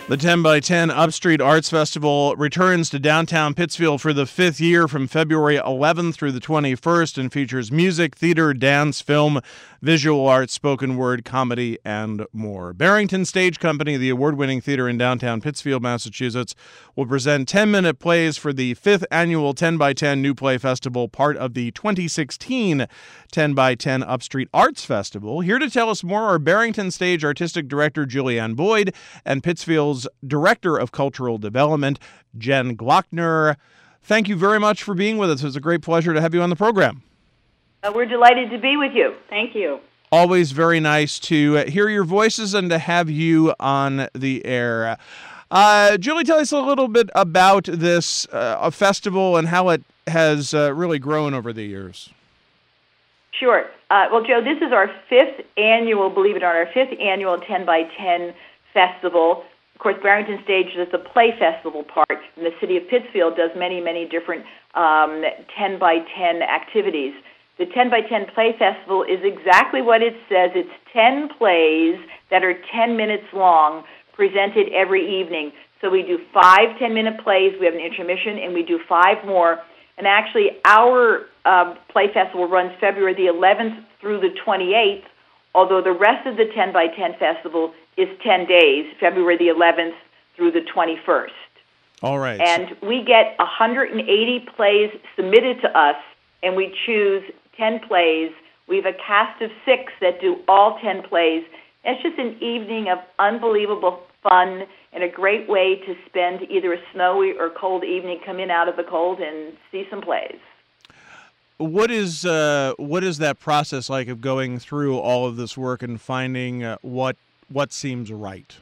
The 10 by 10 Upstreet Arts Festival returns to downtown Pittsfield for the fifth year from February 11th through the 21st and features music, theater, dance, film, visual arts, spoken word, comedy, and more. Barrington Stage Company, the award-winning theater in downtown Pittsfield, Massachusetts, will present 10-minute plays for the 5th annual 10 by 10 New Play Festival, part of the 2016 10 by 10 Upstreet Arts Festival. Here to tell us more are Barrington Stage Artistic Director Julianne Boyd and Pittsfield's Director of Cultural Development, Jen Glockner. Thank you very much for being with us. It was a great pleasure to have you on the program. We're delighted to be with you. Thank you. Always very nice to hear your voices and to have you on the air. Julie, tell us a little bit about this festival and how it has really grown over the years. Sure. Well, Joe, this is our fifth annual, believe it or not, our fifth annual 10 by 10 festival. Of course, Barrington Stage is the play festival part, and the city of Pittsfield does many, many different 10 by 10 activities. The 10 by 10 Play Festival is exactly what it says. It's 10 plays that are 10 minutes long, presented every evening. So we do 5 10-minute plays, we have an intermission, and we do 5 more. And actually, our Play Festival runs February the 11th through the 28th, although the rest of the 10 by 10 Festival is 10 days, February the 11th through the 21st. All right. And we get 180 plays submitted to us, and we choose 10 plays. We have a cast of 6 that do all 10 plays. And it's just an evening of unbelievable fun and a great way to spend either a snowy or cold evening, come in out of the cold and see some plays. What is that process like of going through all of this work and finding what seems right?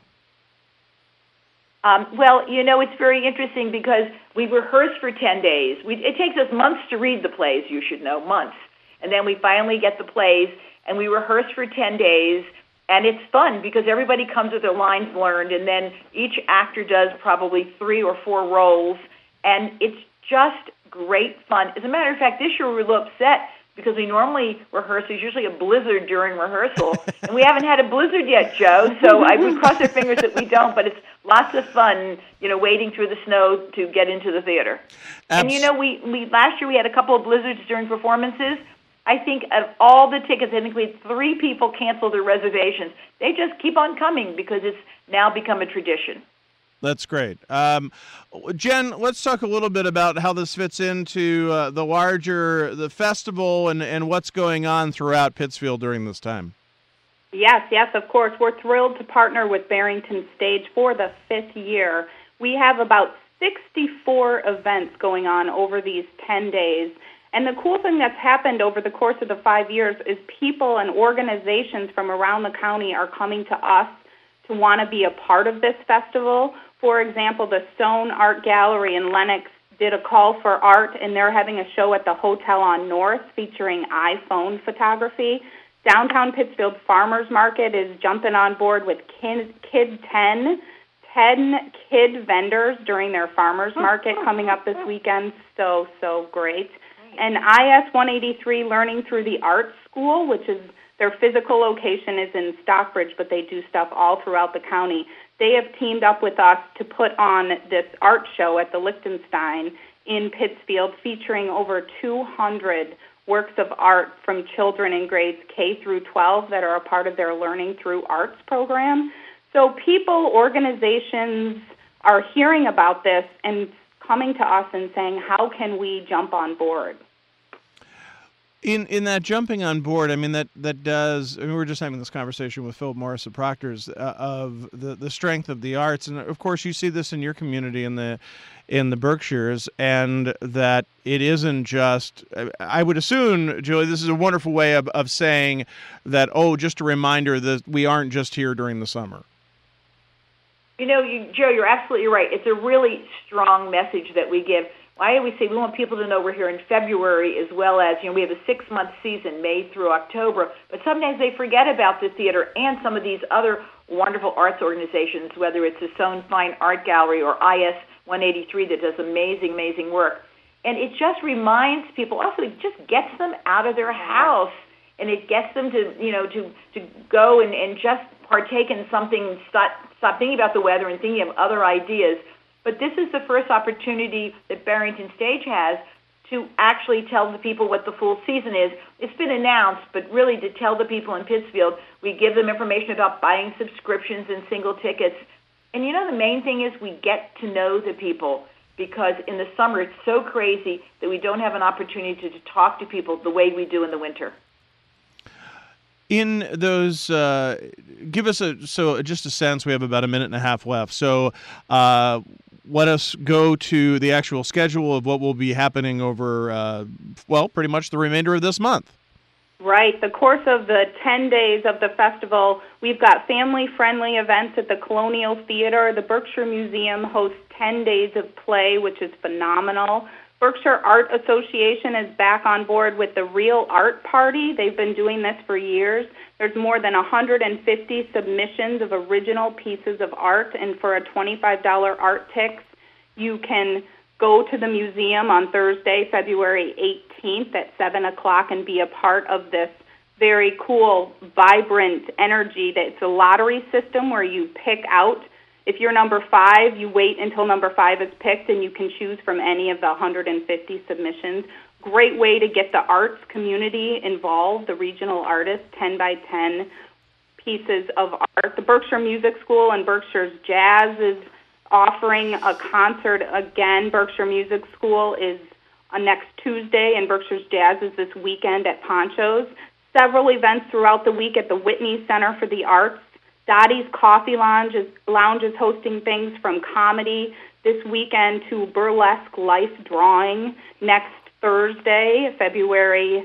Well, you know, it's very interesting because we rehearse for 10 days. It takes us months to read the plays, you should know, months. And then we finally get the plays, and we rehearse for 10 days, and it's fun because everybody comes with their lines learned, and then each actor does probably 3 or 4 roles, and it's just great fun. As a matter of fact, this year we were a little upset because we normally rehearse. There's usually a blizzard during rehearsal, and we haven't had a blizzard yet, Joe. So we cross our fingers that we don't. But it's lots of fun, you know, wading through the snow to get into the theater. And you know, we last year we had a couple of blizzards during performances. I think of all the tickets, I think we had 3 people cancel their reservations. They just keep on coming because it's now become a tradition. That's great. Jen, let's talk a little bit about how this fits into the festival and what's going on throughout Pittsfield during this time. Yes, of course. We're thrilled to partner with Barrington Stage for the 5th year. We have about 64 events going on over these 10 days. And the cool thing that's happened over the course of the 5 years is people and organizations from around the county are coming to us to want to be a part of this festival. For example, the Stone Art Gallery in Lenox did a call for art, and they're having a show at the Hotel on North featuring iPhone photography. Downtown Pittsfield Farmers Market is jumping on board with Kid 10 kid vendors during their farmers market coming up this weekend. So great. And IS 183 Learning Through the Art School, which is their physical location is in Stockbridge, but they do stuff all throughout the county. They have teamed up with us to put on this art show at the Lichtenstein in Pittsfield featuring over 200 works of art from children in grades K through 12 that are a part of their Learning Through Arts program. So people, organizations are hearing about this and coming to us and saying, how can we jump on board? In that jumping on board, I mean, that does, I mean, we were just having this conversation with Philip Morris of Proctor's of the strength of the arts. And of course, you see this in your community in the Berkshires, and that it isn't just, I would assume, Julie, this is a wonderful way of saying that, just a reminder that we aren't just here during the summer. You know, Joe, you're absolutely right. It's a really strong message that we give. Why do we say we want people to know we're here in February as well as, you know, we have a 6-month season, May through October, but sometimes they forget about the theater and some of these other wonderful arts organizations, whether it's the Sohn Fine Art Gallery or IS 183 that does amazing work. And it just reminds people, also it just gets them out of their house and it gets them to, to go and just partake in something, stop thinking about the weather and thinking of other ideas. But this is the first opportunity that Barrington Stage has to actually tell the people what the full season is. It's been announced, but really to tell the people in Pittsfield, we give them information about buying subscriptions and single tickets. And the main thing is we get to know the people, because in the summer it's so crazy that we don't have an opportunity to talk to people the way we do in the winter. In those, give us just a sense. We have about a minute and a half left. So let us go to the actual schedule of what will be happening over, pretty much the remainder of this month. Right. The course of the 10 days of the festival, we've got family-friendly events at the Colonial Theater. The Berkshire Museum hosts 10 days of play, which is phenomenal. Berkshire Art Association is back on board with the Real Art Party. They've been doing this for years. There's more than 150 submissions of original pieces of art, and for a $25 art tix, you can go to the museum on Thursday, February 18th at 7 o'clock and be a part of this very cool, vibrant energy. It's a lottery system where you pick out. If you're number 5, you wait until number 5 is picked, and you can choose from any of the 150 submissions. Great way to get the arts community involved, the regional artists, 10 by 10 pieces of art. The Berkshire Music School and Berkshire's Jazz is offering a concert again. Berkshire Music School is next Tuesday, and Berkshire's Jazz is this weekend at Poncho's. Several events throughout the week at the Whitney Center for the Arts. Dottie's Coffee Lounge is hosting things from comedy this weekend to burlesque life drawing next Thursday, February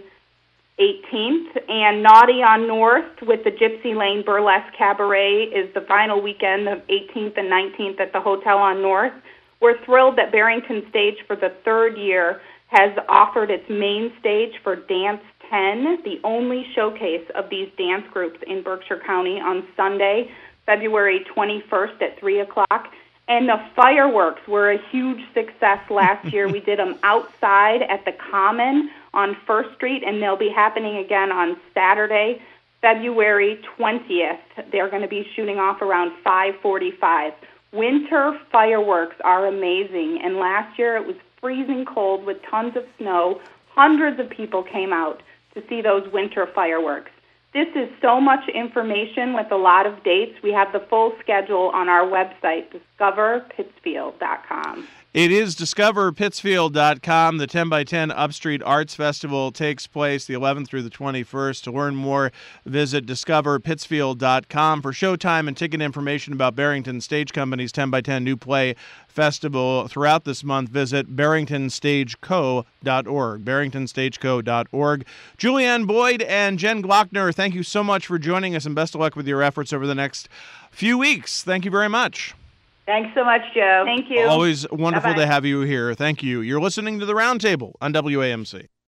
18th. And Naughty on North with the Gypsy Lane Burlesque Cabaret is the final weekend of 18th and 19th at the Hotel on North. We're thrilled that Barrington Stage for the third year has offered its main stage for Dance 10, the only showcase of these dance groups in Berkshire County, on Sunday, February 21st at 3 o'clock. And the fireworks were a huge success last year. We did them outside at the Common on First Street, and they'll be happening again on Saturday, February 20th. They're going to be shooting off around 5:45. Winter fireworks are amazing, and last year it was freezing cold with tons of snow. Hundreds of people came out to see those winter fireworks. This is so much information with a lot of dates. We have the full schedule on our website, discoverpittsfield.com. It is discoverpittsfield.com. The 10 by 10 Upstreet Arts Festival takes place the 11th through the 21st. To learn more, visit discoverpittsfield.com. For showtime and ticket information about Barrington Stage Company's 10 by 10 New Play Festival throughout this month, visit barringtonstageco.org, barringtonstageco.org. Julianne Boyd and Jen Glockner, thank you so much for joining us, and best of luck with your efforts over the next few weeks. Thank you very much. Thanks so much, Joe. Thank you. Always wonderful Bye-bye. to have you here. Thank you. You're listening to The Roundtable on WAMC.